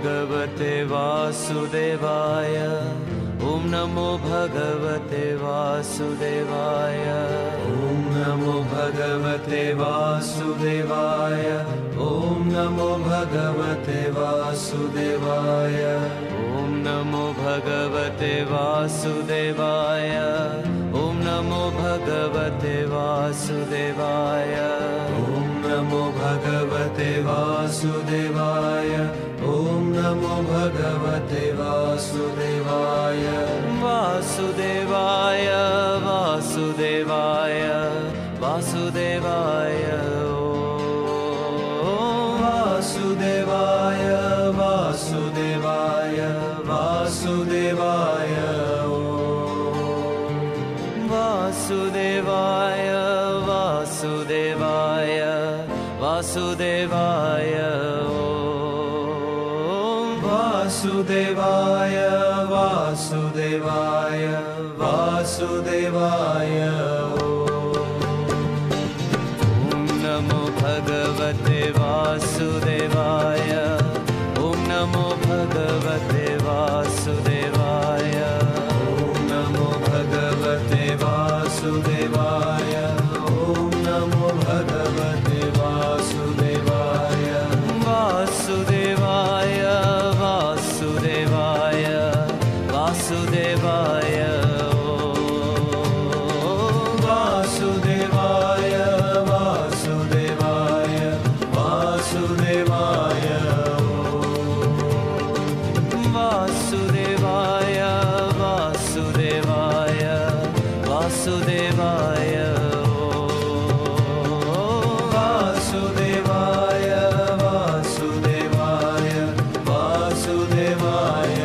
भगवते वासुदेवाय। ओम नमो भगवते वासुदेवाय। ओम नमो भगवते वासुदेवाय। ओम नमो भगवते वासुदेवाय। ओम नमो भगवते वासुदेवाय। ओम नमो भगवते वासुदेवाय। ओम नमो भगवते वासुदेवाय। ओम नमो भगवते वासुदेवाय। वासुदेवाय वासुदेवाय वासुदेवाय। वासुदेवाय वासुदेवाय वासुदेवाय। वासुदेवाय वासुदेवाय वासुदेवाय। वासुदेवाय वासुदेवाय वासुदेवाय। ओम नमो भगवते वासुदेवाय। ओम नमो भगवते वासुदेवाय। ओम नमो भगवते वासुदेवाय। ओम नमो भगवते वासुदेवाय। वासुदेवाय वासुदेवाय वासुदेवाय। वासुदेवाय वासुदेवाय वासुदेवाय। वासुदेवाय वासुदेवाय वासुदेवाय। वासुदेवाय वासुदेवाय वासुदेवाय।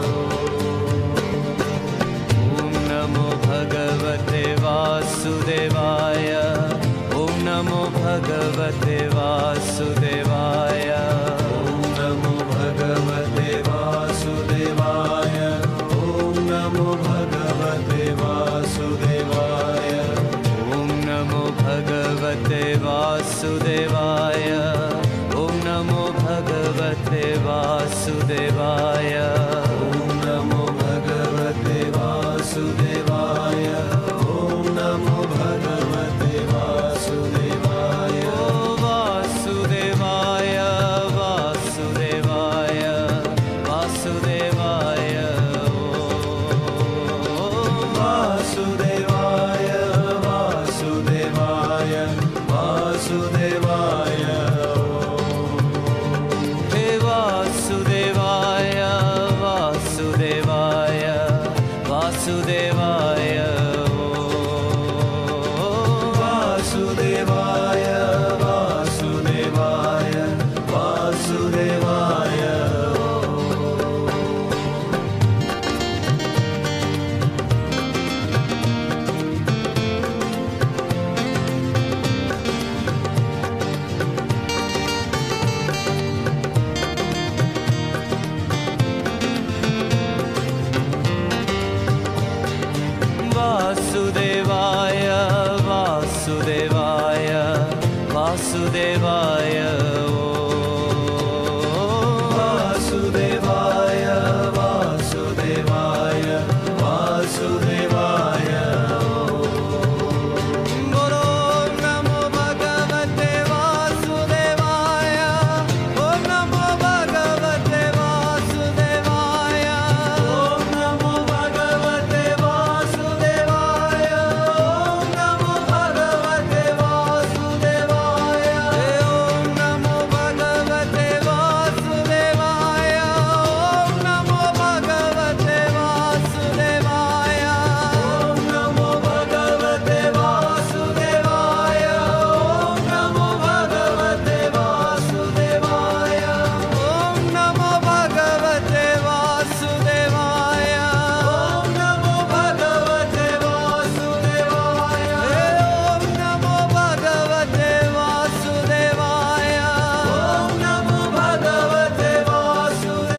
ओम नमो भगवते वासुदेवाय। ओम नमो भगवते वासुदेवाय। ओम नमो भगवते वासुदेवाय। ओम नमो भगवते वासुदेवाय। ओम नमो भगवते वासुदेवाय। ओम नमो भगवते वासुदेवाय। ओम नमो भगवते वासुदेवाय। ओम नमो भगवते वासुदेवाय। वासुदेवाय वासुदेवाय वासुदेवाय। वासुदेवाय वासुदेवाय वासुदेवाय। हे वासुदेवाय वासुदेवाय वासुदेवाय। वासुदेवाय वासुदेवाय वासुदेवाय। वासुदेवाय वासुदेवाय वासुदेवाय।